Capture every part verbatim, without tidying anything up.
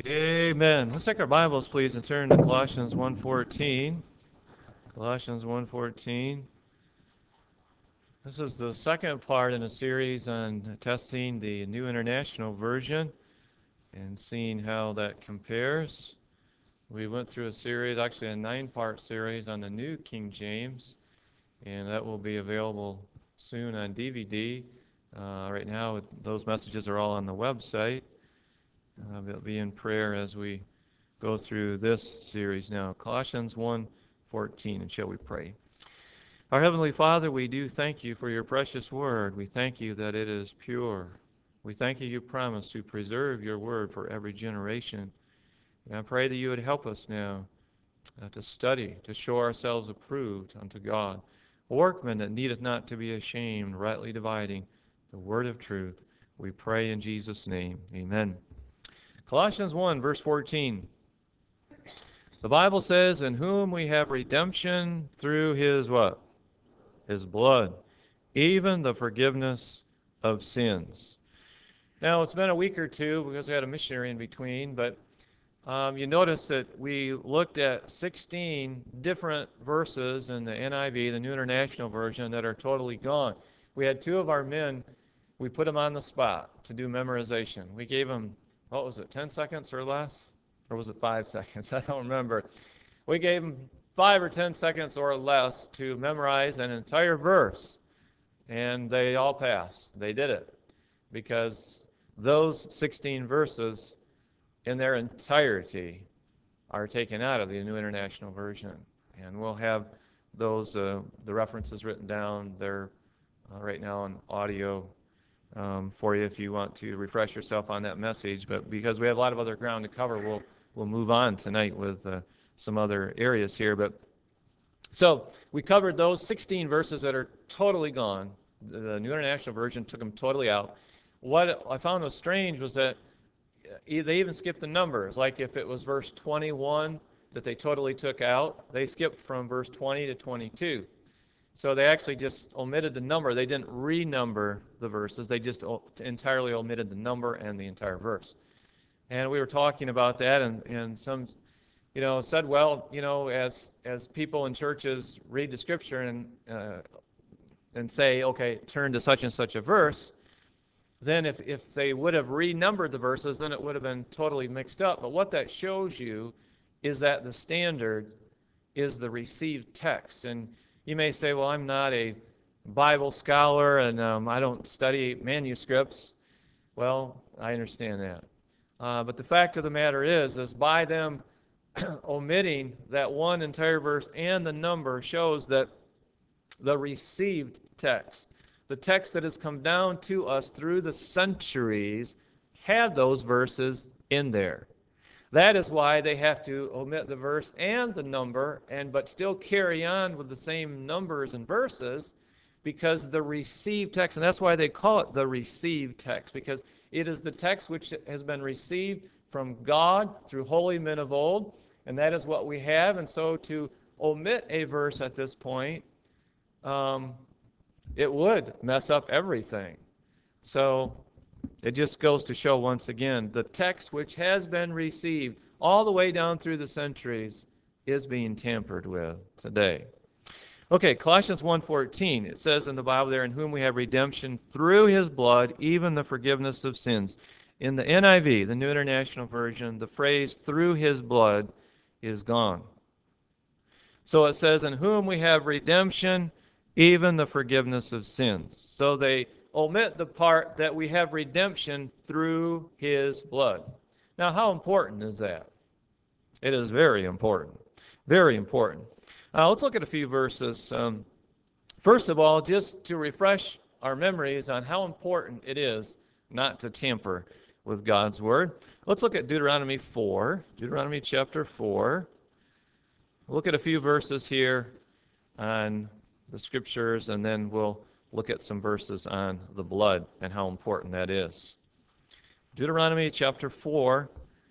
Amen. Let's take our Bibles, please, and turn to Colossians one fourteen. Colossians one fourteen. This is the second part in a series on testing the New International Version and seeing how that compares. We went through a series, actually a nine-part series on the New King James, and that will be available soon on D V D. Uh, right now, those messages are all on the website. Uh, we'll be in prayer as we go through this series now. Colossians one fourteen, and shall we pray? Our Heavenly Father, we do thank you for your precious word. We thank you that it is pure. We thank you you promise to preserve your word for every generation. And I pray that you would help us now uh, to study, to show ourselves approved unto God, workmen that needeth not to be ashamed, rightly dividing the word of truth. We pray in Jesus' name. Amen. Colossians one, verse fourteen. The Bible says, in whom we have redemption through his what? His blood, even the forgiveness of sins. Now, it's been a week or two because we had a missionary in between, but um, you notice that we looked at sixteen different verses in the N I V, the New International Version, that are totally gone. We had two of our men, we put them on the spot to do memorization. We gave them, what was it, ten seconds or less? Or was it five seconds? I don't remember. We gave them five or ten seconds or less to memorize an entire verse, and they all passed. They did it because those sixteen verses in their entirety are taken out of the New International Version, and we'll have those uh, the references written down there uh, right now on audio um, for you if you want to refresh yourself on that message. But because we have a lot of other ground to cover, we'll we'll move on tonight with uh, some other areas here. But so we covered those sixteen verses that are totally gone. The New International Version took them totally out. What I found was strange was that they even skipped the numbers. Like if it was verse twenty-one that they totally took out, they skipped from verse twenty to twenty-two. So they actually just omitted the number. They didn't renumber the verses. They just entirely omitted the number and the entire verse. And we were talking about that, and, and some, you know, said, well, you know, as as people in churches read the scripture and uh, and say, okay, turn to such and such a verse, then if, if they would have renumbered the verses, then it would have been totally mixed up. But what that shows you is that the standard is the received text. And you may say, well, I'm not a Bible scholar and um, I don't study manuscripts. Well, I understand that. Uh, but the fact of the matter is, is by them omitting that one entire verse and the number shows that the received text, the text that has come down to us through the centuries, had those verses in there. That is why they have to omit the verse and the number, and but still carry on with the same numbers and verses, because the received text, and that's why they call it the received text, because it is the text which has been received from God through holy men of old, and that is what we have. And so to omit a verse at this point, um, it would mess up everything. So it just goes to show once again, the text which has been received all the way down through the centuries is being tampered with today. Okay, Colossians one fourteen, it says in the Bible there, in whom we have redemption through his blood, even the forgiveness of sins. In the N I V, the New International Version, the phrase through his blood is gone. So it says, in whom we have redemption, even the forgiveness of sins. So they omit the part that we have redemption through his blood. Now, how important is that? It is very important. Very important. Uh, let's look at a few verses. Um, first of all, just to refresh our memories on how important it is not to tamper with God's word. Let's look at Deuteronomy four. Deuteronomy chapter four. Look at a few verses here on the scriptures, and then we'll look at some verses on the blood and how important that is. Deuteronomy chapter four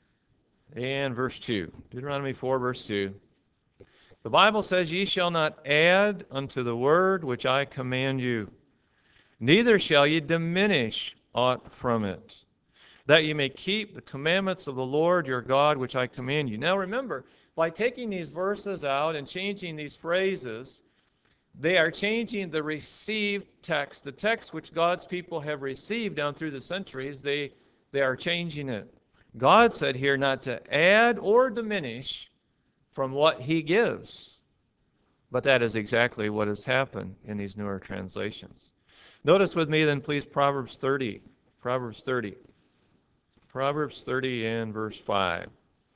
and verse two. Deuteronomy four, verse two. The Bible says, ye shall not add unto the word which I command you, neither shall ye diminish aught from it, that you may keep the commandments of the Lord your God, which I command you. Now remember, by taking these verses out and changing these phrases, they are changing the received text, the text which God's people have received down through the centuries. They, they are changing it. God said here not to add or diminish from what he gives. But that is exactly what has happened in these newer translations. Notice with me then, please, Proverbs thirty. Proverbs thirty. Proverbs thirty and verse five.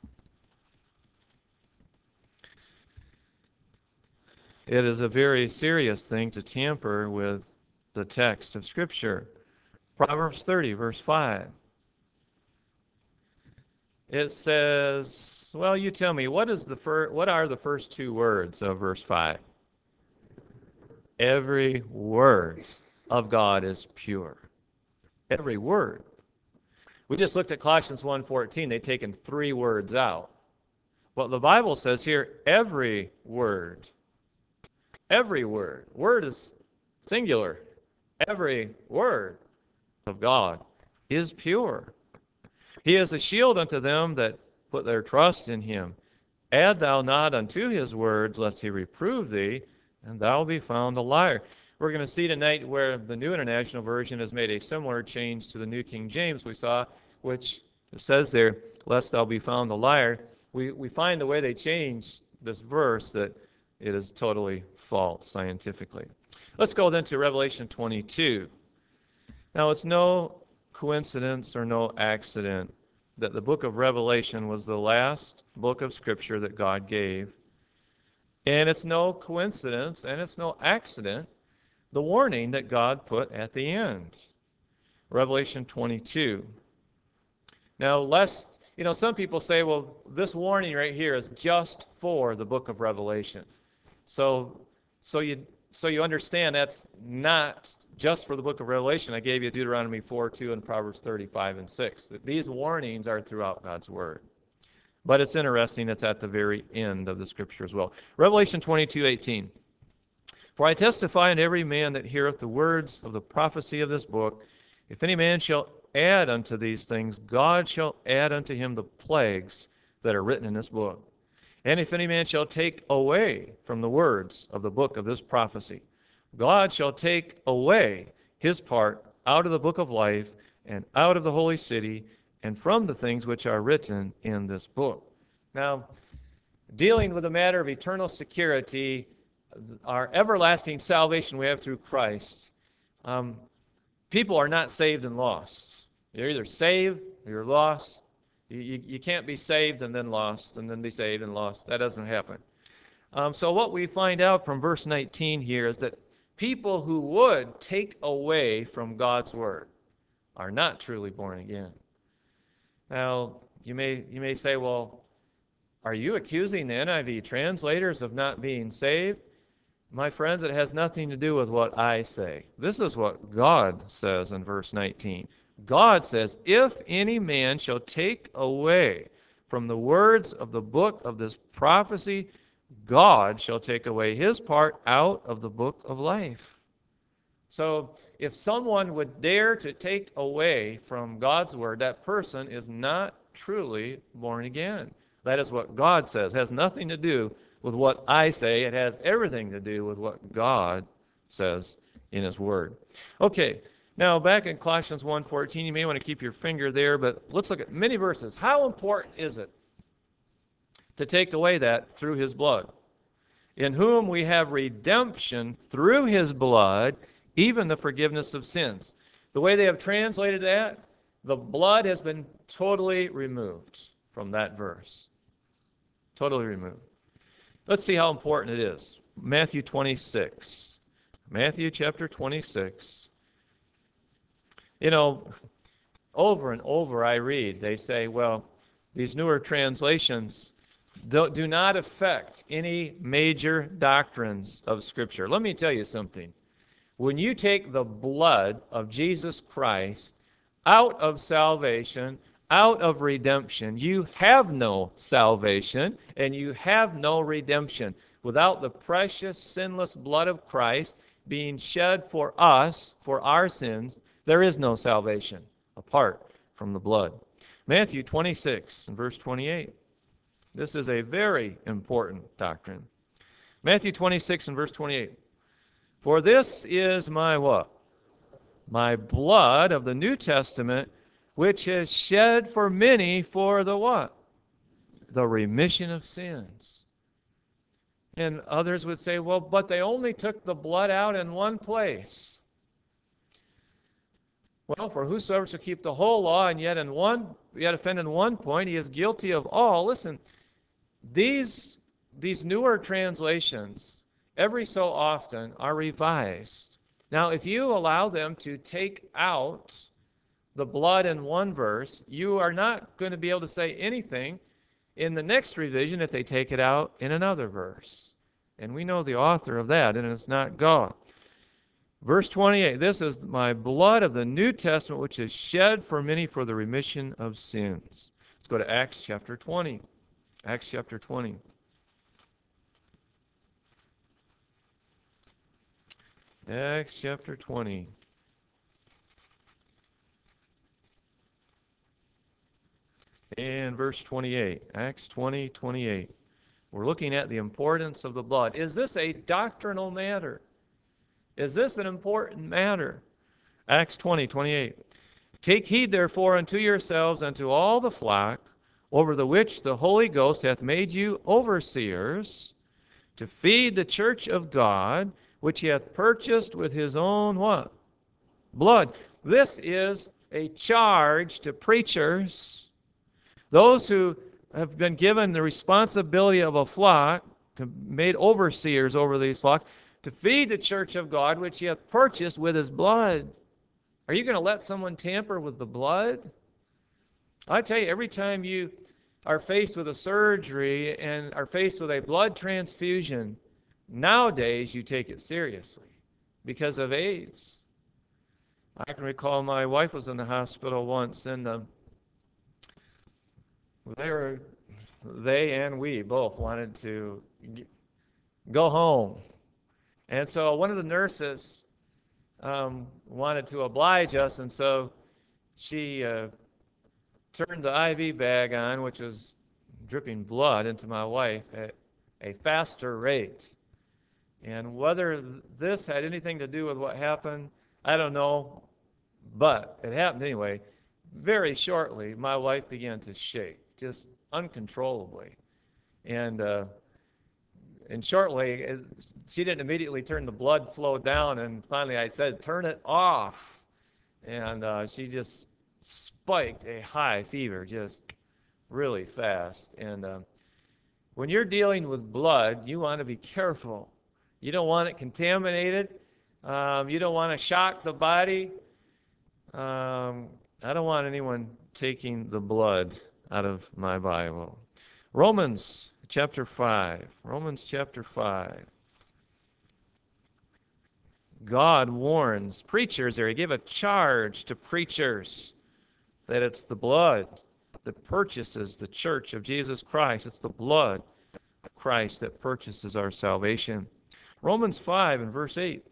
It is a very serious thing to tamper with the text of Scripture. Proverbs thirty, verse five. It says, well, you tell me, what is the fir- what are the first two words of verse five? Every word of God is pure. Every word. We just looked at Colossians one fourteen. They've taken three words out. Well, the Bible says here, every word. Every word. Word is singular. Every word of God is pure. He is a shield unto them that put their trust in him. Add thou not unto his words, lest he reprove thee, and thou be found a liar. We're going to see tonight where the New International Version has made a similar change to the New King James we saw, which says there, lest thou be found a liar. We, we find the way they changed this verse that it is totally false scientifically. Let's go then to Revelation twenty-two. Now, it's no coincidence or no accident that the book of Revelation was the last book of Scripture that God gave. And it's no coincidence and it's no accident the warning that God put at the end. Revelation twenty-two. Now, lest, you know, some people say, well, this warning right here is just for the book of Revelation. So, so you so you understand that's not just for the book of Revelation. I gave you Deuteronomy four two and Proverbs thirty-five and six. These warnings are throughout God's Word. But it's interesting, it's at the very end of the Scripture as well. Revelation twenty-two eighteen. For I testify unto every man that heareth the words of the prophecy of this book, if any man shall add unto these things, God shall add unto him the plagues that are written in this book. And if any man shall take away from the words of the book of this prophecy, God shall take away his part out of the book of life and out of the holy city and from the things which are written in this book. Now, dealing with the matter of eternal security, our everlasting salvation we have through Christ, um, people are not saved and lost. You're either saved or you're lost. You, you, you can't be saved and then lost and then be saved and lost. That doesn't happen. Um, so what we find out from verse nineteen here is that people who would take away from God's word are not truly born again. Now, you may you may say, well, are you accusing the N I V translators of not being saved? My friends, it has nothing to do with what I say. This is what God says in verse nineteen. God says, if any man shall take away from the words of the book of this prophecy, God shall take away his part out of the book of life. So if someone would dare to take away from God's word, that person is not truly born again. That is what God says. It has nothing to do with what I say. It has everything to do with what God says in his word. Okay, now back in Colossians one fourteen, you may want to keep your finger there, but let's look at many verses. How important is it to take away that through his blood? In whom we have redemption through his blood, even the forgiveness of sins. The way they have translated that, the blood has been totally removed from that verse. Totally removed. Let's see how important it is. Matthew twenty-six. Matthew chapter twenty-six. You know, over and over I read, they say, well, these newer translations do, do not affect any major doctrines of Scripture. Let me tell you something. When you take the blood of Jesus Christ out of salvation, out of redemption, you have no salvation and you have no redemption. Without the precious, sinless blood of Christ being shed for us, for our sins, there is no salvation apart from the blood. Matthew twenty-six and verse twenty-eight. This is a very important doctrine. Matthew twenty-six and verse twenty-eight. For this is my what? My blood of the New Testament, which is shed for many for the what? The remission of sins. And others would say, well, but they only took the blood out in one place. Well, for whosoever shall keep the whole law and yet in one, yet offend in one point, he is guilty of all. Listen, these, these newer translations, every so often, are revised. Now, if you allow them to take out the blood in one verse, you are not going to be able to say anything in the next revision if they take it out in another verse. And we know the author of that, and it's not God. Verse twenty-eight, this is my blood of the New Testament, which is shed for many for the remission of sins. Let's go to Acts chapter twenty. Acts chapter twenty. Acts chapter twenty. And verse twenty-eight. Acts twenty, twenty-eight. We're looking at the importance of the blood. Is this a doctrinal matter? Is this an important matter? Acts twenty, twenty-eight. Take heed therefore unto yourselves and to all the flock, over the which the Holy Ghost hath made you overseers, to feed the church of God, which he hath purchased with his own what? Blood. This is a charge to preachers, those who have been given the responsibility of a flock, to made overseers over these flocks, to feed the church of God, which he hath purchased with his blood. Are you going to let someone tamper with the blood? I tell you, every time you are faced with a surgery and are faced with a blood transfusion, nowadays you take it seriously because of AIDS. I can recall my wife was in the hospital once, and uh, they were, they and we both wanted to go home. And so one of the nurses um, wanted to oblige us, and so she uh, turned the I V bag on, which was dripping blood into my wife at a faster rate. And whether this had anything to do with what happened, I don't know, but it happened anyway. Very shortly, my wife began to shake, just uncontrollably. And uh, and shortly, it, she didn't immediately turn the blood flow down, and finally I said, turn it off. And uh, she just spiked a high fever, just really fast. And uh, when you're dealing with blood, you want to be careful. You don't want it contaminated. Um, you don't want to shock the body. Um, I don't want anyone taking the blood out of my Bible. Romans chapter five. Romans chapter five. God warns preachers there. He gave a charge to preachers that it's the blood that purchases the church of Jesus Christ. It's the blood of Christ that purchases our salvation. Romans five and verse eight.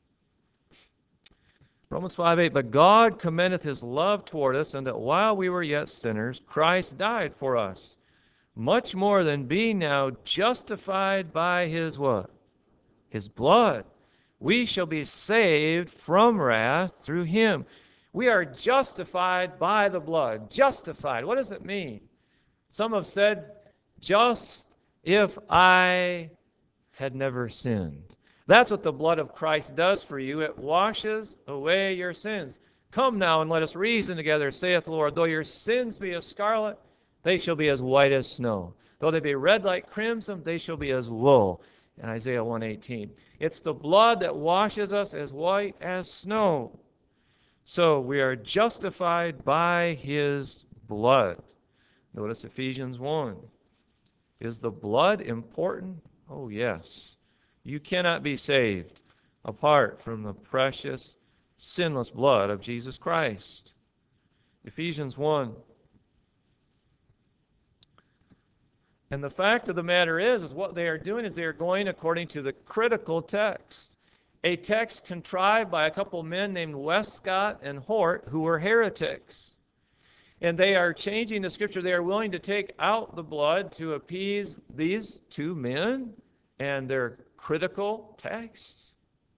Romans five, eight, but God commendeth his love toward us, and that while we were yet sinners, Christ died for us. Much more than being now justified by his what? His blood. We shall be saved from wrath through him. We are justified by the blood. Justified. What does it mean? Some have said, just if I had never sinned. That's what the blood of Christ does for you. It washes away your sins. Come now and let us reason together, saith the Lord. Though your sins be as scarlet, they shall be as white as snow. Though they be red like crimson, they shall be as wool. In Isaiah one eighteen. It's the blood that washes us as white as snow. So we are justified by his blood. Notice Ephesians one. Is the blood important? Oh, yes. You cannot be saved apart from the precious, sinless blood of Jesus Christ. Ephesians one. And the fact of the matter is, is what they are doing is they are going according to the critical text. A text contrived by a couple men named Westcott and Hort, who were heretics. And they are changing the scripture. They are willing to take out the blood to appease these two men and their critical texts.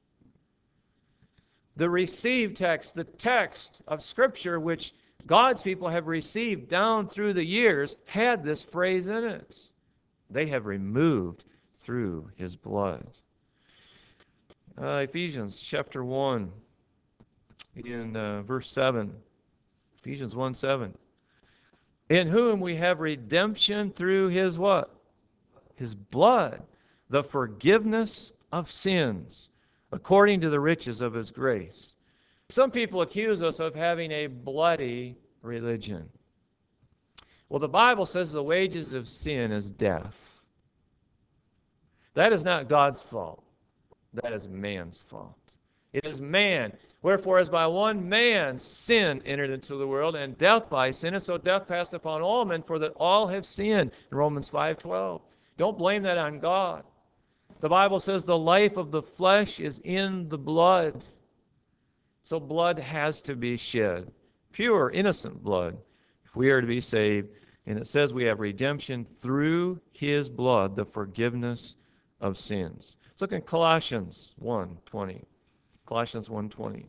The received text, the text of scripture which God's people have received down through the years, had this phrase in it. They have removed through his blood. Uh, Ephesians chapter one, in uh, verse seven. Ephesians one seven. In whom we have redemption through his what? His blood, the forgiveness of sins, according to the riches of his grace. Some people accuse us of having a bloody religion. Well, the Bible says the wages of sin is death. That is not God's fault. That is man's fault. It is man. Wherefore, as by one man sin entered into the world, and death by sin, and so death passed upon all men, for that all have sinned. In Romans five twelve. Don't blame that on God. The Bible says the life of the flesh is in the blood. So blood has to be shed. Pure, innocent blood, if we are to be saved. And it says we have redemption through his blood, the forgiveness of sins. Let's look at Colossians one twenty. Colossians one twenty.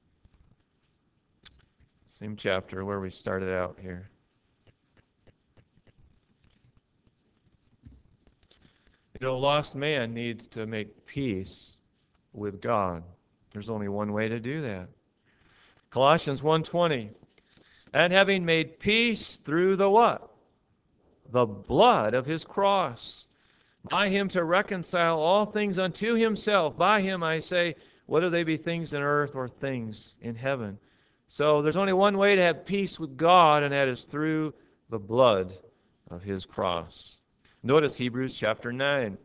Same chapter where we started out here. You know, lost man needs to make peace with God. There's only one way to do that. Colossians one twenty. And having made peace through the what? The blood of his cross. By him to reconcile all things unto himself. By him, I say, whether they be things in earth or things in heaven. So there's only one way to have peace with God, and that is through the blood of his cross. Notice Hebrews chapter nine.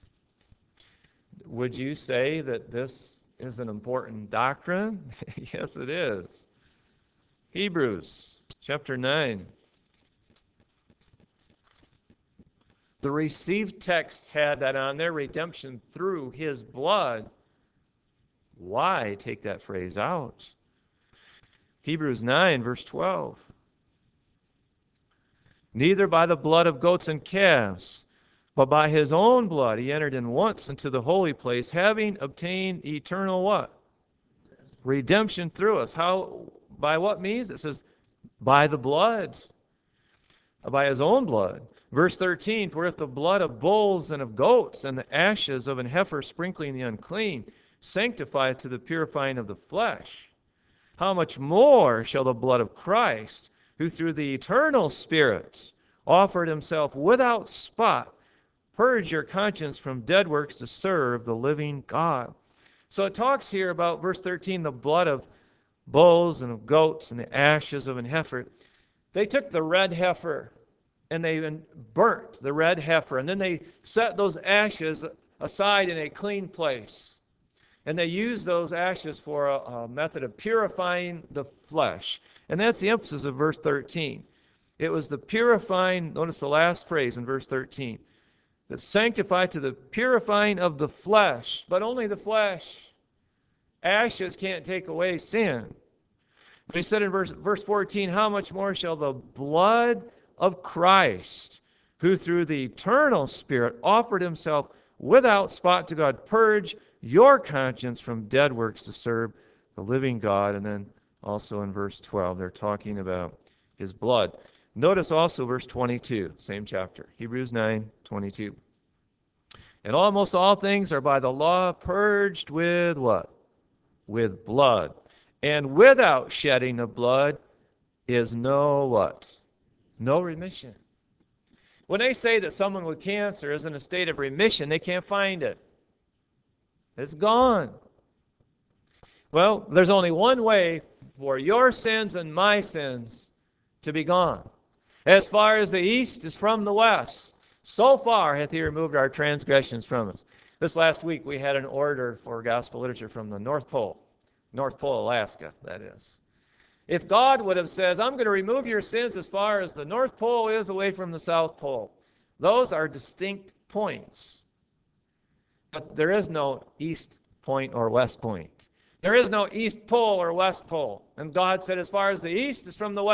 Would you say that this is an important doctrine? Yes, it is. Hebrews chapter nine. The received text had that on there, redemption through his blood. Why take that phrase out? Hebrews nine, verse twelve. Neither by the blood of goats and calves, but by his own blood he entered in once into the holy place, having obtained eternal what? Redemption through us. How? By what means? It says, by the blood. By his own blood. Verse thirteen, for if the blood of bulls and of goats and the ashes of an heifer sprinkling the unclean sanctify to the purifying of the flesh, how much more shall the blood of Christ, who through the eternal Spirit offered himself without spot, purge your conscience from dead works to serve the living God. So it talks here about, verse thirteen, the blood of bulls and of goats and the ashes of an heifer. They took the red heifer and they burnt the red heifer, and then they set those ashes aside in a clean place. And they used those ashes for a, a method of purifying the flesh. And that's the emphasis of verse thirteen. It was the purifying, notice the last phrase in verse thirteen, that sanctified to the purifying of the flesh, but only the flesh. Ashes can't take away sin. But he said in verse, verse fourteen, how much more shall the blood of Christ, who through the eternal Spirit offered himself without spot to God, purge your conscience from dead works to serve the living God. And then also in verse twelve, they're talking about his blood. Notice also verse twenty-two, same chapter, Hebrews nine twenty-two. And almost all things are by the law purged with what? With blood. And without shedding of blood is no what? No remission. When they say that someone with cancer is in a state of remission, they can't find it. It's gone. Well, there's only one way for your sins and my sins to be gone. As far as the east is from the west, so far hath he removed our transgressions from us. This last week we had an order for gospel literature from the North Pole. North Pole, Alaska, that is. If God would have said, I'm going to remove your sins as far as the North Pole is away from the South Pole, those are distinct points. But there is no east point or west point. There is no east pole or west pole. And God said, as far as the east is from the west,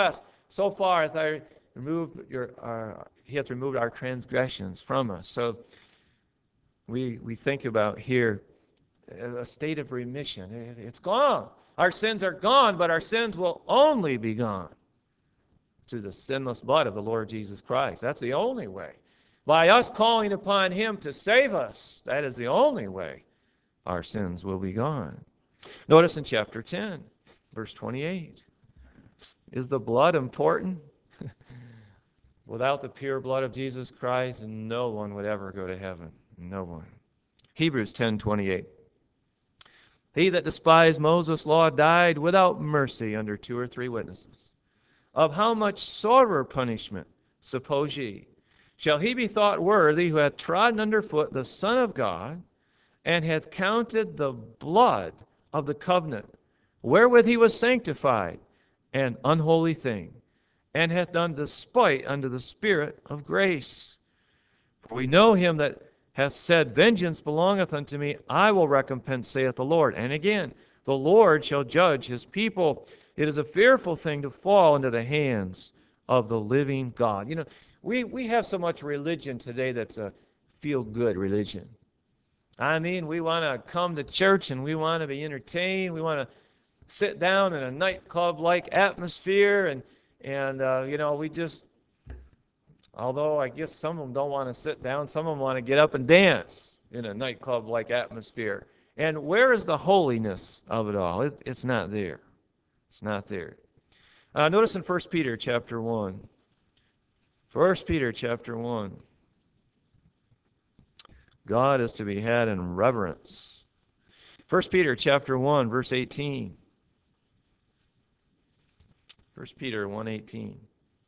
So far hath I removed your, our, he hath removed our transgressions from us. So we, we think about here a state of remission. It, it's gone. Our sins are gone, but our sins will only be gone through the sinless blood of the Lord Jesus Christ. That's the only way. By us calling upon him to save us, that is the only way our sins will be gone. Notice in chapter ten, verse twenty-eight. Is the blood important? Without the pure blood of Jesus Christ, no one would ever go to heaven. No one. Hebrews ten twenty-eight. He that despised Moses' law died without mercy under two or three witnesses. Of how much sorer punishment, suppose ye, shall he be thought worthy who hath trodden under foot the Son of God, and hath counted the blood of the covenant, wherewith he was sanctified, an unholy thing, and hath done despite unto the Spirit of grace? For we know him that hath said, Vengeance belongeth unto me, I will recompense, saith the Lord. And again, the Lord shall judge his people. It is a fearful thing to fall into the hands of the living God. You know, we, we have so much religion today that's a feel-good religion. I mean, we want to come to church and we want to be entertained. We want to sit down in a nightclub-like atmosphere, and, and uh, you know, we just, although I guess some of them don't want to sit down, some of them want to get up and dance in a nightclub-like atmosphere. And where is the holiness of it all? It, it's not there. It's not there. Uh, notice in First Peter chapter one. First Peter chapter one. God is to be had in reverence. First Peter chapter one, verse eighteen. First Peter one eighteen.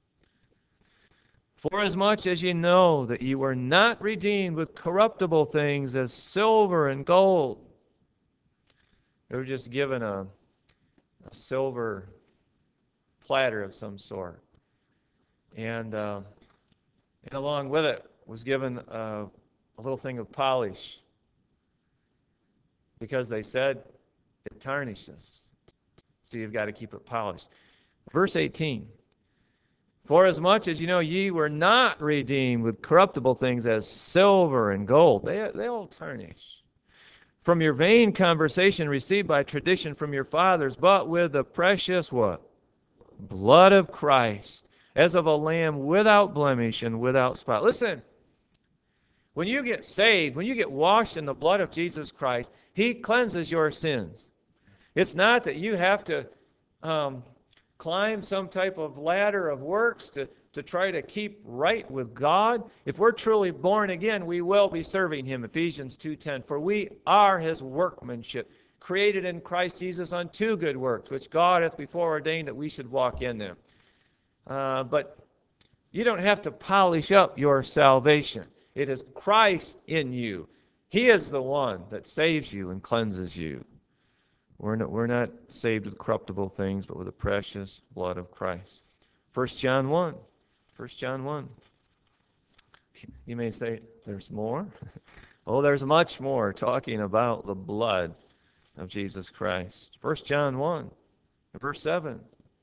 Forasmuch as ye know that ye were not redeemed with corruptible things as silver and gold. They were just given a, a silver platter of some sort. And, uh, and along with it was given a, a little thing of polish, because they said it tarnishes. So you've got to keep it polished. Verse eighteen. Forasmuch as you know ye were not redeemed with corruptible things as silver and gold. They, they all tarnish. From your vain conversation received by tradition from your fathers, but with the precious what? Blood of Christ, as of a lamb without blemish and without spot. Listen, when you get saved, when you get washed in the blood of Jesus Christ, he cleanses your sins. It's not that you have to um, climb some type of ladder of works to, to try to keep right with God. If we're truly born again, we will be serving him. Ephesians two ten. For we are his workmanship, created in Christ Jesus unto good works, which God hath before ordained that we should walk in them. Uh, but you don't have to polish up your salvation. It is Christ in you. He is the one that saves you and cleanses you. We're not, we're not saved with corruptible things, but with the precious blood of Christ. First John one. First John one. You may say, there's more? Oh, there's much more talking about the blood of Jesus Christ. First John one, verse seven.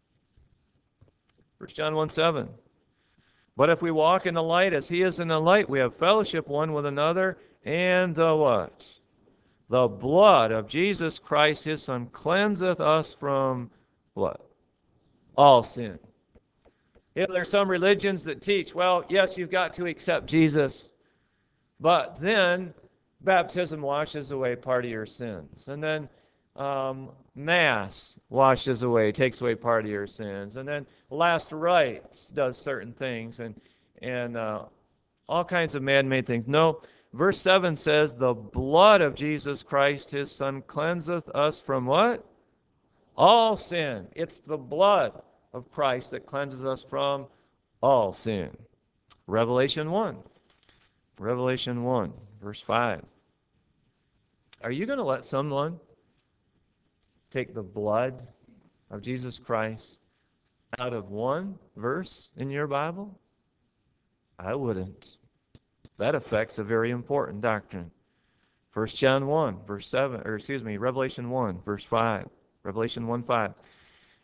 First John one seven. But if we walk in the light as he is in the light, we have fellowship one with another, and the what? The blood of Jesus Christ, his Son, cleanseth us from what? All sin. You know, there are some religions that teach, well, yes, you've got to accept Jesus, but then baptism washes away part of your sins. And then um, Mass washes away, takes away part of your sins. And then last rites does certain things, and, and uh, all kinds of man-made things. No. Verse seven says, the blood of Jesus Christ, his Son, cleanseth us from what? All sin. It's the blood of Christ that cleanses us from all sin. Revelation one. Revelation one, verse five. Are you going to let someone take the blood of Jesus Christ out of one verse in your Bible? I wouldn't. That affects a very important doctrine. First John one, verse seven, or excuse me, Revelation one, verse five. Revelation one five.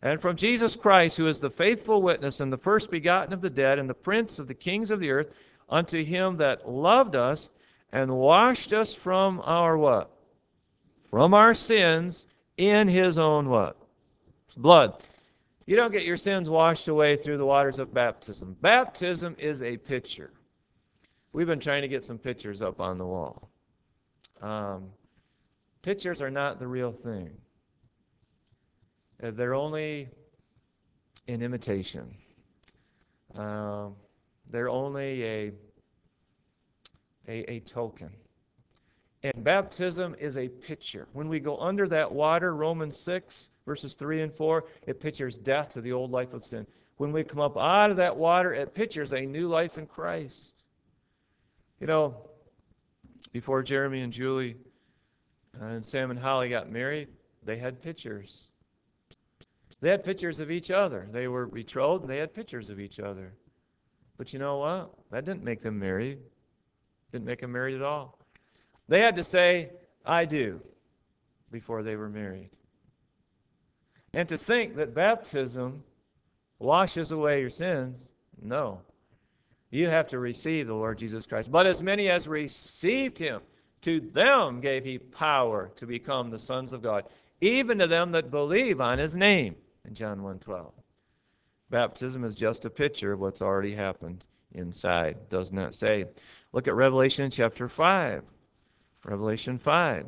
And from Jesus Christ, who is the faithful witness and the first begotten of the dead and the prince of the kings of the earth, unto him that loved us and washed us from our what? From our sins in his own what? Blood. You don't get your sins washed away through the waters of baptism. Baptism is a picture. We've been trying to get some pictures up on the wall. Um, pictures are not the real thing. They're only an imitation. Uh, they're only a, a, a token. And baptism is a picture. When we go under that water, Romans six, verses three and four, it pictures death to the old life of sin. When we come up out of that water, it pictures a new life in Christ. You know, before Jeremy and Julie uh, and Sam and Holly got married, they had pictures. They had pictures of each other. They were betrothed, and they had pictures of each other. But you know what? That didn't make them married. Didn't make them married at all. They had to say, I do, before they were married. And to think that baptism washes away your sins, no. You have to receive the Lord Jesus Christ. But as many as received him, to them gave he power to become the sons of God, even to them that believe on his name, in John one twelve. Baptism is just a picture of what's already happened inside, doesn't it say? Look at Revelation chapter five. Revelation five.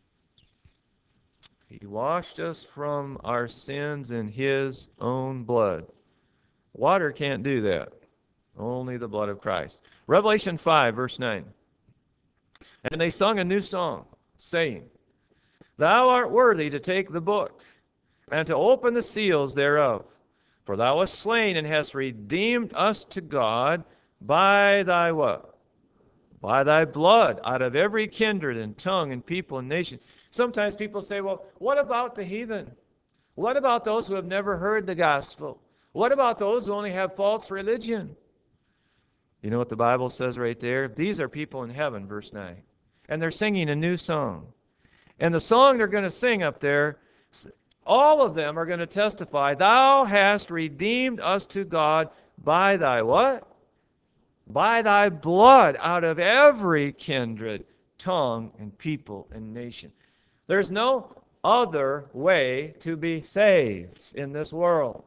He washed us from our sins in his own blood. Water can't do that. Only the blood of Christ. Revelation five, verse nine. And they sung a new song, saying, Thou art worthy to take the book, and to open the seals thereof. For thou wast slain, and hast redeemed us to God by thy what? By thy blood, out of every kindred and tongue and people and nation. Sometimes people say, well, what about the heathen? What about those who have never heard the gospel? What about those who only have false religion? You know what the Bible says right there? These are people in heaven, verse nine. And they're singing a new song. And the song they're going to sing up there, all of them are going to testify, Thou hast redeemed us to God by thy what? By thy blood, out of every kindred, tongue, and people and nation. There's no other way to be saved in this world.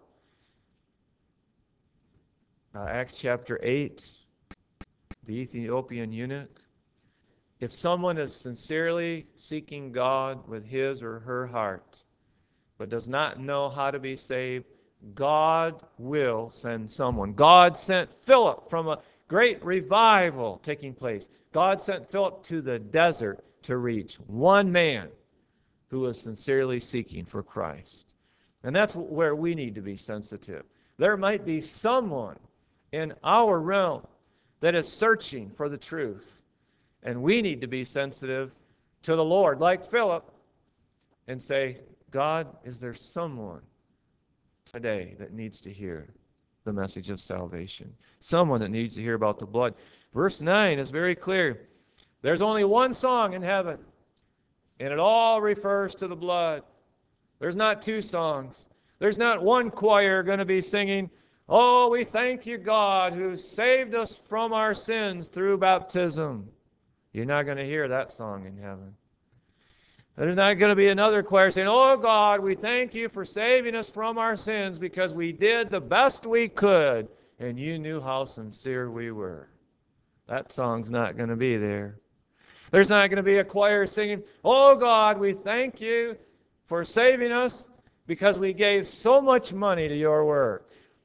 Uh, Acts chapter eight, the Ethiopian eunuch. If someone is sincerely seeking God with his or her heart, but does not know how to be saved, God will send someone. God sent Philip from a great revival taking place. God sent Philip to the desert to reach one man who was sincerely seeking for Christ. And that's where we need to be sensitive. There might be someone in our realm that is searching for the truth. And we need to be sensitive to the Lord, like Philip, and say, God, is there someone today that needs to hear the message of salvation? Someone that needs to hear about the blood. Verse nine is very clear. There's only one song in heaven, and it all refers to the blood. There's not two songs. There's not one choir going to be singing, Oh, we thank you, God, who saved us from our sins through baptism. You're not going to hear that song in heaven. There's not going to be another choir saying, Oh, God, we thank you for saving us from our sins because we did the best we could, and you knew how sincere we were. That song's not going to be there. There's not going to be a choir singing, Oh, God, we thank you for saving us because we gave so much money to your work.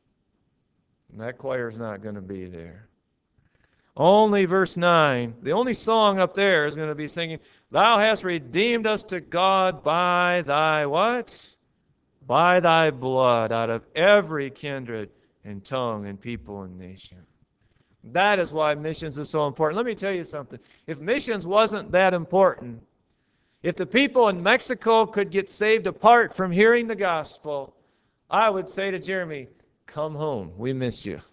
And that choir's not going to be there. Only verse nine, the only song up there is going to be singing, Thou hast redeemed us to God by thy what? By thy blood, out of every kindred and tongue and people and nation. That is why missions is so important. Let me tell you something. If missions wasn't that important, if the people in Mexico could get saved apart from hearing the gospel, I would say to Jeremy, come home. We miss you.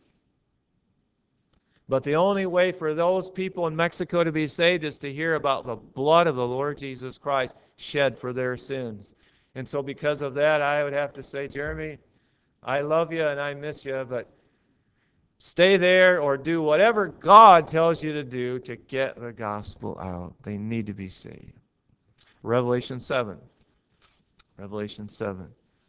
But the only way for those people in Mexico to be saved is to hear about the blood of the Lord Jesus Christ shed for their sins. And so because of that, I would have to say, Jeremy, I love you and I miss you, but stay there or do whatever God tells you to do to get the gospel out. They need to be saved. Revelation seven. Revelation seven.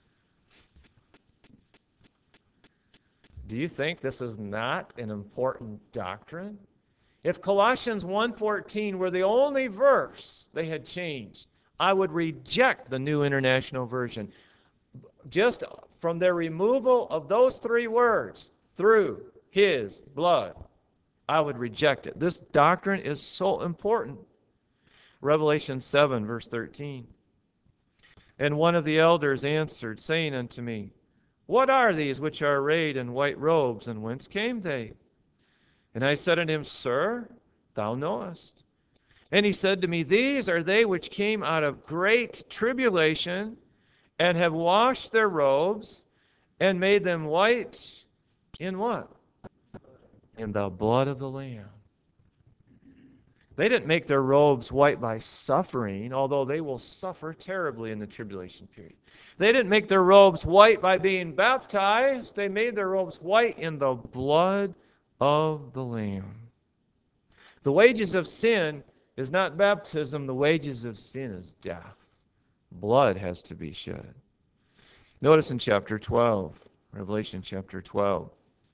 Do you think this is not an important doctrine? If Colossians one fourteen were the only verse they had changed, I would reject the New International Version. Just from their removal of those three words, through his blood, I would reject it. This doctrine is so important. Revelation seven, verse thirteen. And one of the elders answered, saying unto me, What are these which are arrayed in white robes, and whence came they? And I said unto him, Sir, thou knowest. And he said to me, These are they which came out of great tribulation, and have washed their robes, and made them white in what? In the blood of the Lamb. They didn't make their robes white by suffering, although they will suffer terribly in the tribulation period. They didn't make their robes white by being baptized. They made their robes white in the blood of the Lamb. The wages of sin is not baptism. The wages of sin is death. Blood has to be shed. Notice in chapter twelve, Revelation chapter twelve.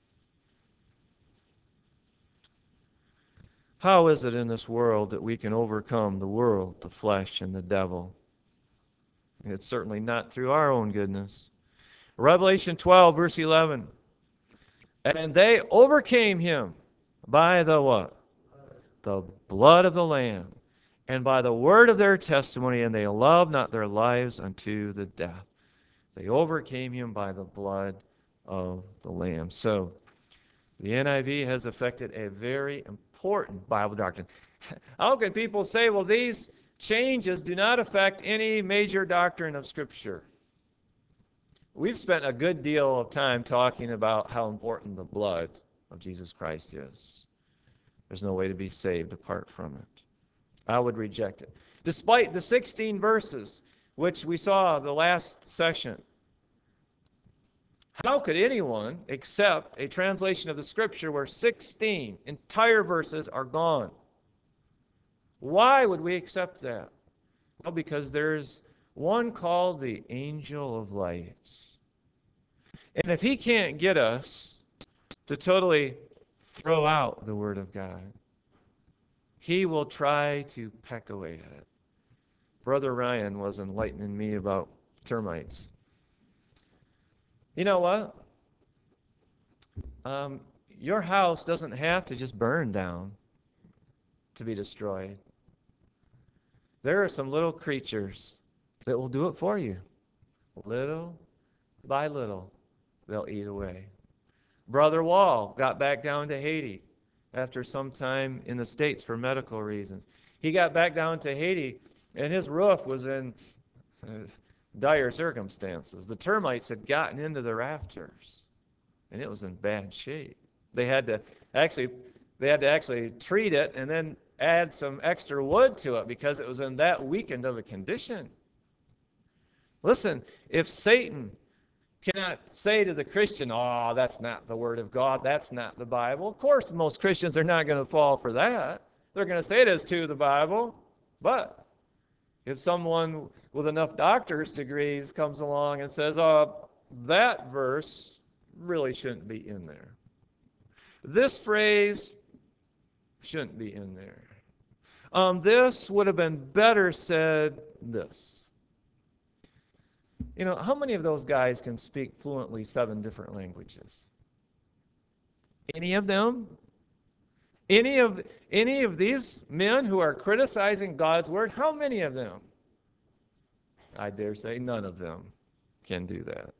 How is it in this world that we can overcome the world, the flesh, and the devil? It's certainly not through our own goodness. Revelation twelve, verse eleven. And they overcame him by the what? The blood of the Lamb, and by the word of their testimony, and they loved not their lives unto the death. They overcame him by the blood of the Lamb. So, the N I V has affected a very important Bible doctrine. How can people say, well, these changes do not affect any major doctrine of Scripture? We've spent a good deal of time talking about how important the blood of Jesus Christ is. There's no way to be saved apart from it. I would reject it. Despite the sixteen verses which we saw the last session, how could anyone accept a translation of the Scripture where sixteen entire verses are gone? Why would we accept that? Well, because there's one called the angel of light. And if he can't get us to totally throw out the Word of God, he will try to peck away at it. Brother Ryan was enlightening me about termites. You know what? Um, your house doesn't have to just burn down to be destroyed. There are some little creatures that will do it for you. Little by little, they'll eat away. Brother Wall got back down to Haiti after some time in the States for medical reasons. He got back down to Haiti, and his roof was in uh, dire circumstances. The termites had gotten into the rafters, and it was in bad shape. They had to actually, they had to actually treat it and then add some extra wood to it because it was in that weakened of a condition. Listen, if Satan cannot say to the Christian, oh, that's not the Word of God, that's not the Bible. Of course, most Christians are not going to fall for that. They're going to say it is to the Bible. But if someone with enough doctor's degrees comes along and says, oh, that verse really shouldn't be in there. This phrase shouldn't be in there. Um, this would have been better said this. You know, how many of those guys can speak fluently seven different languages? Any of them? Any of any of these men who are criticizing God's word, how many of them? I dare say none of them can do that.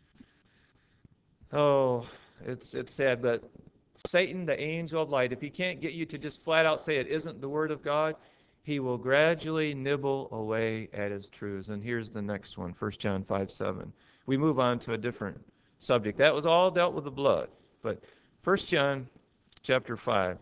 Oh, it's it's sad, but Satan, the angel of light, if he can't get you to just flat out say it isn't the word of God, he will gradually nibble away at his truths. And here's the next one, First John five seven. We move on to a different subject. That was all dealt with the blood. But First John chapter five.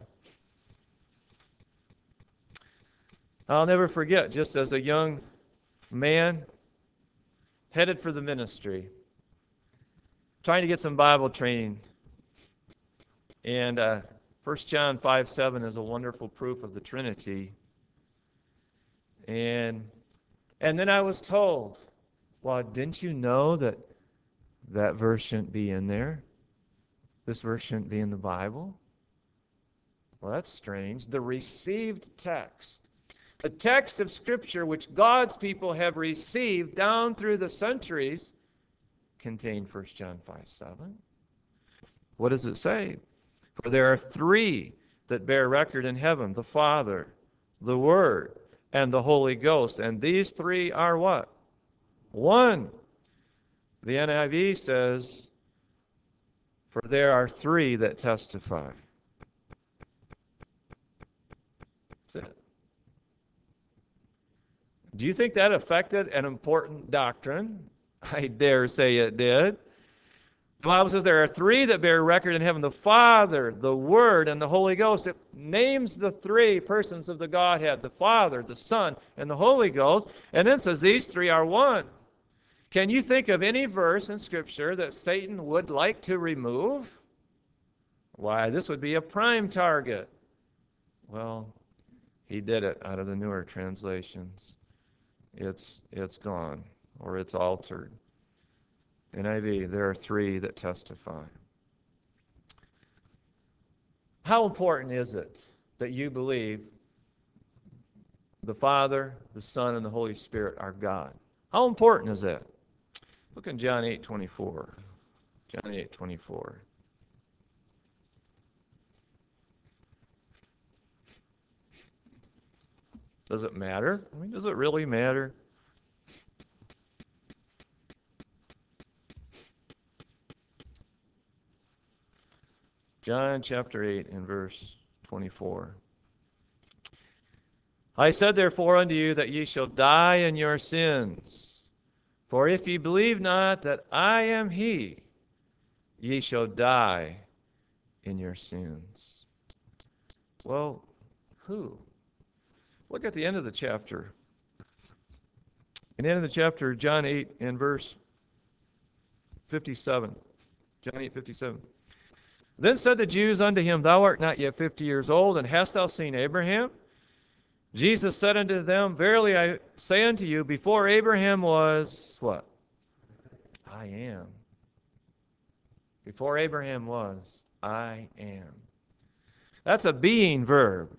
I'll never forget, just as a young man, headed for the ministry, trying to get some Bible training. And uh, First John five seven is a wonderful proof of the Trinity. And, and then I was told, well, didn't you know that that verse shouldn't be in there? This verse shouldn't be in the Bible? Well, that's strange. The received text, the text of Scripture which God's people have received down through the centuries, contain First John five seven. What does it say? For there are three that bear record in heaven, the Father, the Word, and the Holy Ghost. And these three are what? One. The N I V says, for there are three that testify. That's it. Do you think that affected an important doctrine? I dare say it did. The Bible says there are three that bear record in heaven, the Father, the Word, and the Holy Ghost. It names the three persons of the Godhead, the Father, the Son, and the Holy Ghost, and then says these three are one. Can you think of any verse in Scripture that Satan would like to remove? Why, this would be a prime target. Well, he did it out of the newer translations. It's, it's gone, or it's altered. N I V, there are three that testify. How important is it that you believe the Father, the Son, and the Holy Spirit are God? How important is that? Look in John eight twenty-four. John eight twenty-four. Does it matter? I mean, does it really matter? John chapter eight and verse twenty-four. I said therefore unto you that ye shall die in your sins. For if ye believe not that I am he, ye shall die in your sins. Well, who? Look at the end of the chapter. In the end of the chapter, John eight and verse fifty-seven. John eight fifty-seven. Then said the Jews unto him, Thou art not yet fifty years old, and hast thou seen Abraham? Jesus said unto them, Verily I say unto you, before Abraham was, what? I am. Before Abraham was, I am. That's a being verb.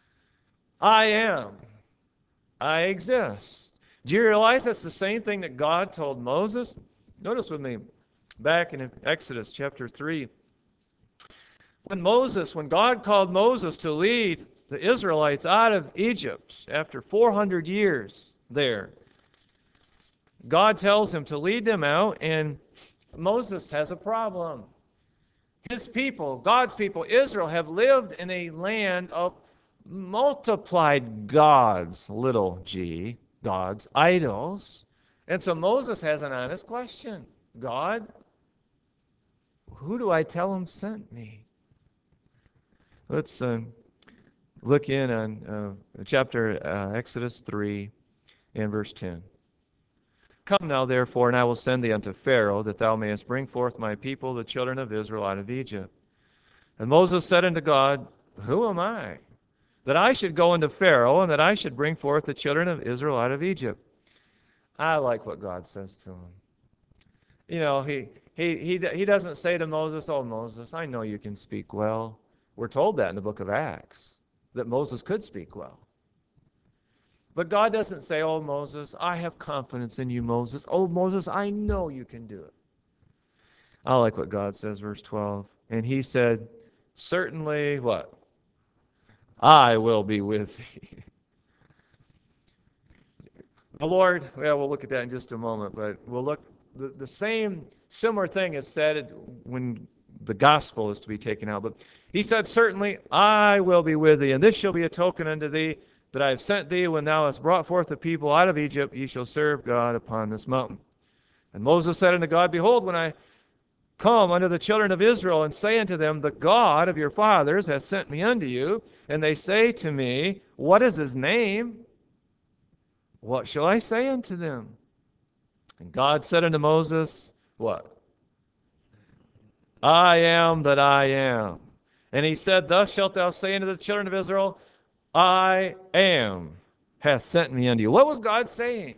I am. I exist. Do you realize that's the same thing that God told Moses? Notice with me, back in Exodus chapter three, when Moses, when God called Moses to lead the Israelites out of Egypt after four hundred years there, God tells him to lead them out, and Moses has a problem. His people, God's people, Israel, have lived in a land of multiplied gods, little g, gods, idols. And so Moses has an honest question. God, who do I tell him sent me? Let's uh, look in on uh, chapter uh, Exodus three and verse ten. Come now, therefore, and I will send thee unto Pharaoh, that thou mayest bring forth my people, the children of Israel, out of Egypt. And Moses said unto God, Who am I, that I should go unto Pharaoh, and that I should bring forth the children of Israel out of Egypt? I like what God says to him. You know, he, he, he, he doesn't say to Moses, Oh, Moses, I know you can speak well. We're told that in the book of Acts, that Moses could speak well. But God doesn't say, Oh, Moses, I have confidence in you, Moses. Oh, Moses, I know you can do it. I like what God says, verse twelve. And he said, Certainly, what? I will be with thee. The Lord, well, we'll look at that in just a moment, but we'll look, the, the same, similar thing is said when the gospel is to be taken out. But he said, Certainly I will be with thee, and this shall be a token unto thee, that I have sent thee. When thou hast brought forth the people out of Egypt, ye shall serve God upon this mountain. And Moses said unto God, Behold, when I come unto the children of Israel, and say unto them, The God of your fathers hath sent me unto you, and they say to me, What is his name? What shall I say unto them? And God said unto Moses, what? I am that I am. And he said, thus shalt thou say unto the children of Israel, I am hath sent me unto you. What was God saying?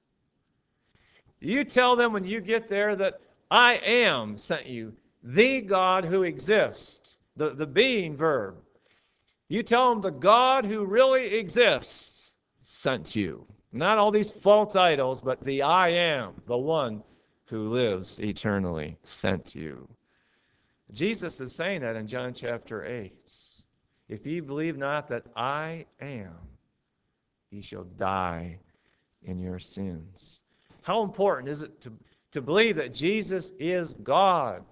You tell them when you get there that I am sent you, the God who exists, the, the being verb. You tell them the God who really exists sent you. Not all these false idols, but the I am, the one who lives eternally, sent you. Jesus is saying that in John chapter eight. If ye believe not that I am, ye shall die in your sins. How important is it to, to believe that Jesus is God?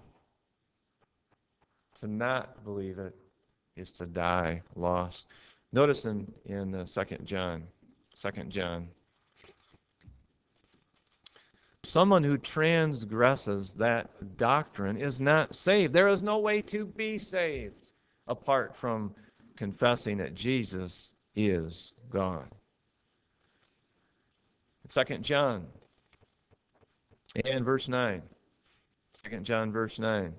To not believe it is to die lost. Notice in, in uh, Second John, Second John, someone who transgresses that doctrine is not saved. There is no way to be saved apart from confessing that Jesus is God. Second John and verse nine. Second John verse nine.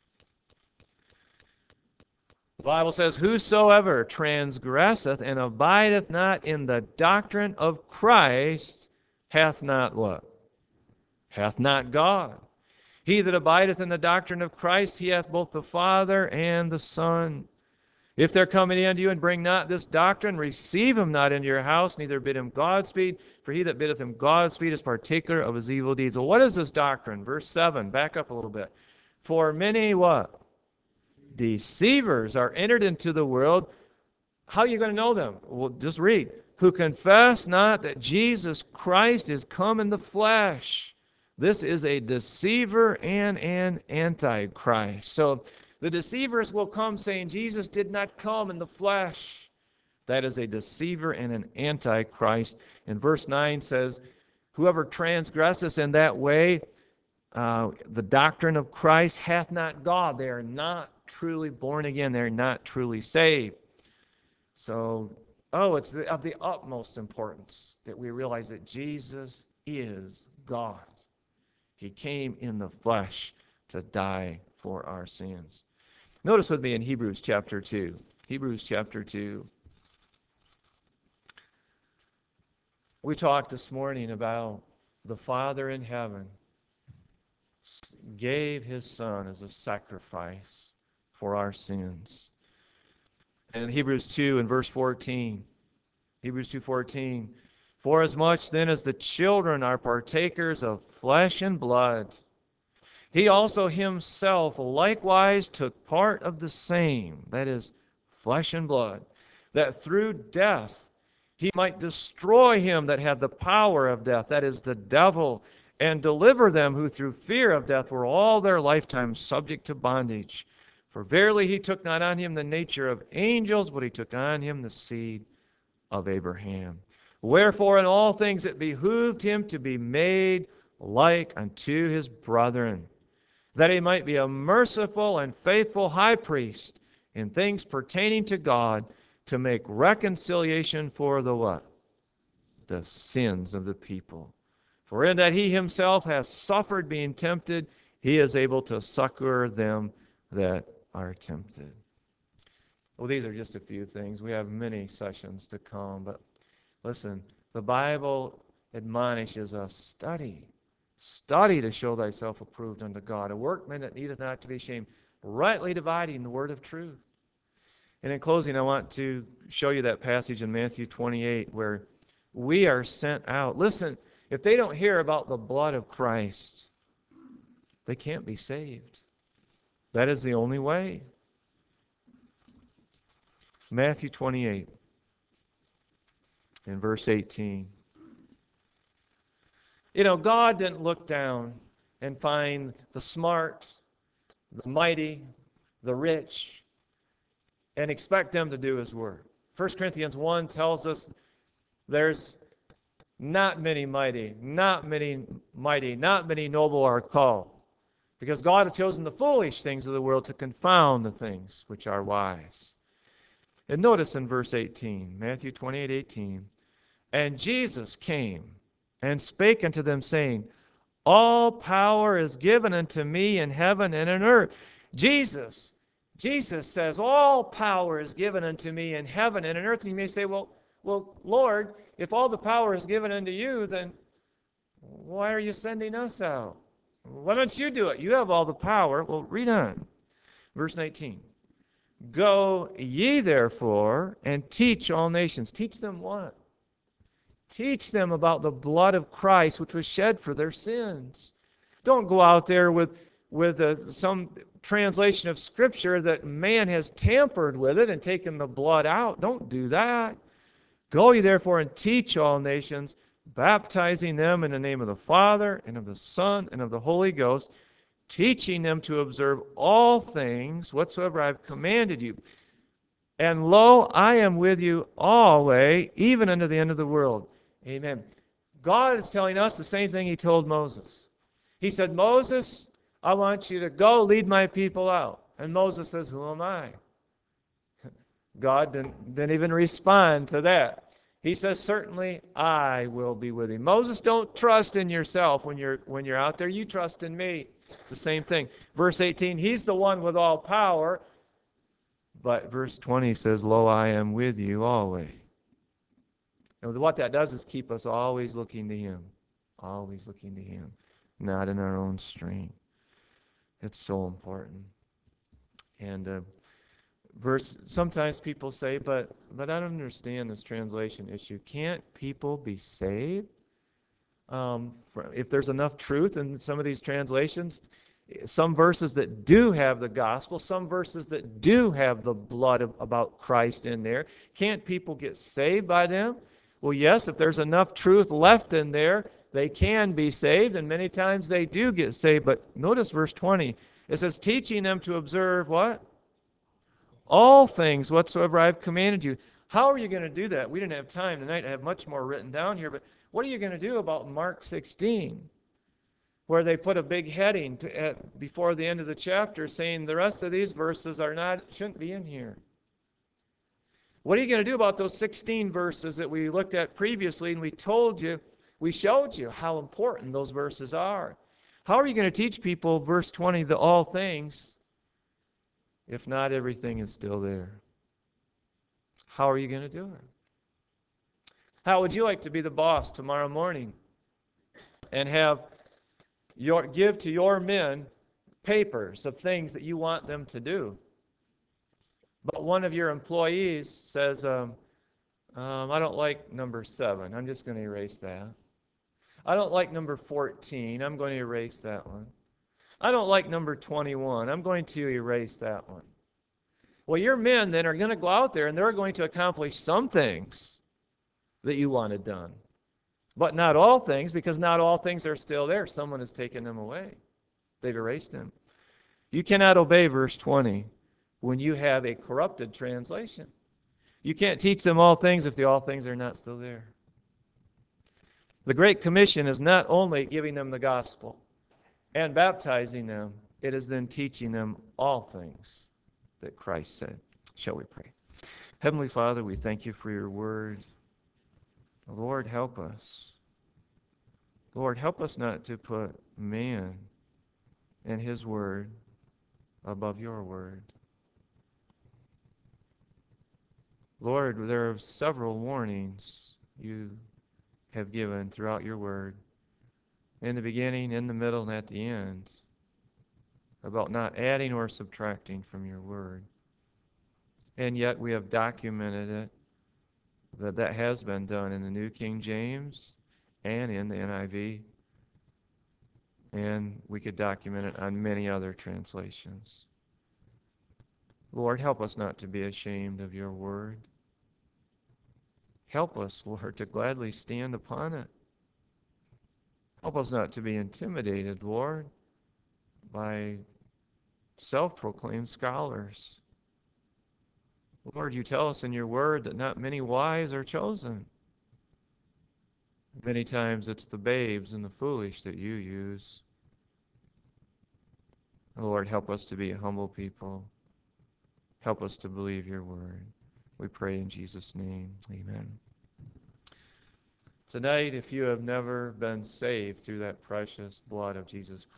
The Bible says, whosoever transgresseth and abideth not in the doctrine of Christ hath not what? Hath not God. He that abideth in the doctrine of Christ, he hath both the Father and the Son. If there come any unto you and bring not this doctrine, receive him not into your house, neither bid him Godspeed, for he that biddeth him Godspeed is partaker of his evil deeds. Well, what is this doctrine? Verse seven, back up a little bit. For many what? Deceivers are entered into the world. How are you going to know them? Well, just read. Who confess not that Jesus Christ is come in the flesh. This is a deceiver and an antichrist. So the deceivers will come saying Jesus did not come in the flesh. That is a deceiver and an antichrist. And verse nine says, whoever transgresses in that way, uh, the doctrine of Christ hath not God. They are not truly born again. They're not truly saved. So, oh, it's the, of the utmost importance that we realize that Jesus is God. He came in the flesh to die for our sins. Notice with me in Hebrews chapter two. Hebrews chapter two. We talked this morning about the Father in heaven gave his Son as a sacrifice for our sins. And in Hebrews two and verse fourteen, Hebrews two fourteen, for as much then as the children are partakers of flesh and blood, he also himself likewise took part of the same, that is, flesh and blood, that through death he might destroy him that had the power of death, that is, the devil, and deliver them who through fear of death were all their lifetime subject to bondage. For verily he took not on him the nature of angels, but he took on him the seed of Abraham. Wherefore in all things it behooved him to be made like unto his brethren, that he might be a merciful and faithful high priest in things pertaining to God, to make reconciliation for the what? The sins of the people. For in that he himself has suffered being tempted, he is able to succor them that are tempted. Well, these are just a few things. We have many sessions to come, but listen, the Bible admonishes us, study. Study to show thyself approved unto God, a workman that needeth not to be ashamed, rightly dividing the word of truth. And in closing, I want to show you that passage in Matthew twenty-eight where we are sent out. Listen, if they don't hear about the blood of Christ, they can't be saved. That is the only way. Matthew twenty-eight in verse eighteen. You know, God didn't look down and find the smart, the mighty, the rich, and expect them to do his work. First Corinthians one tells us there's not many mighty, not many mighty, not many noble are called, because God has chosen the foolish things of the world to confound the things which are wise. And notice in verse eighteen, Matthew twenty-eight eighteen, and Jesus came and spake unto them, saying, All power is given unto me in heaven and in earth. Jesus, Jesus says, all power is given unto me in heaven and in earth. And you may say, well, well, Lord, if all the power is given unto you, then why are you sending us out? Why don't you do it? You have all the power. Well, read on. Verse nineteen. Go ye therefore and teach all nations. Teach them what? Teach them about the blood of Christ, which was shed for their sins. Don't go out there with, with uh, some translation of Scripture that man has tampered with it and taken the blood out. Don't do that. Go ye therefore and teach all nations, baptizing them in the name of the Father and of the Son and of the Holy Ghost, teaching them to observe all things whatsoever I have commanded you. And lo, I am with you always, even unto the end of the world. Amen. God is telling us the same thing he told Moses. He said, Moses, I want you to go lead my people out. And Moses says, who am I? God didn't, didn't even respond to that. He says, certainly I will be with you. Moses, don't trust in yourself when you're when you're out there. You trust in me. It's the same thing. Verse eighteen, he's the one with all power. But verse twenty says, lo, I am with you always. And what that does is keep us always looking to him. Always looking to him. Not in our own strength. It's so important. And uh, verse, sometimes people say, but but I don't understand this translation issue. Can't people be saved? Um, for, if there's enough truth in some of these translations, some verses that do have the gospel, some verses that do have the blood of, about Christ in there, can't people get saved by them? Well, yes, if there's enough truth left in there, they can be saved, and many times they do get saved. But notice verse twenty. It says, teaching them to observe what? All things whatsoever I have commanded you. How are you going to do that? We didn't have time tonight. I have much more written down here, but what are you going to do about Mark sixteen, where they put a big heading to, at, before the end of the chapter saying the rest of these verses are not, shouldn't be in here? What are you going to do about those sixteen verses that we looked at previously and we told you, we showed you how important those verses are? How are you going to teach people, verse twenty, the all things, if not everything is still there? How are you going to do it? How would you like to be the boss tomorrow morning and have your give to your men papers of things that you want them to do? But one of your employees says, um, um, I don't like number seven. I'm just going to erase that. I don't like number fourteen. I'm going to erase that one. I don't like number twenty-one. I'm going to erase that one. Well, your men then are going to go out there and they're going to accomplish some things that you wanted done. But not all things, because not all things are still there. Someone has taken them away. They've erased them. You cannot obey verse twenty when you have a corrupted translation. You can't teach them all things if the all things are not still there. The Great Commission is not only giving them the gospel and baptizing them, it is then teaching them all things that Christ said. Shall we pray? Heavenly Father, we thank you for your word. Lord, help us. Lord, help us not to put man and his word above your word. Lord, there are several warnings you have given throughout your word, in the beginning, in the middle, and at the end, about not adding or subtracting from your word. And yet we have documented it, that that has been done in the New King James and in the N I V. And we could document it on many other translations. Lord, help us not to be ashamed of your word. Help us, Lord, to gladly stand upon it. Help us not to be intimidated, Lord, by self-proclaimed scholars. Lord, you tell us in your word that not many wise are chosen. Many times it's the babes and the foolish that you use. Lord, help us to be a humble people. Help us to believe your word. We pray in Jesus' name. Amen. Tonight, if you have never been saved through that precious blood of Jesus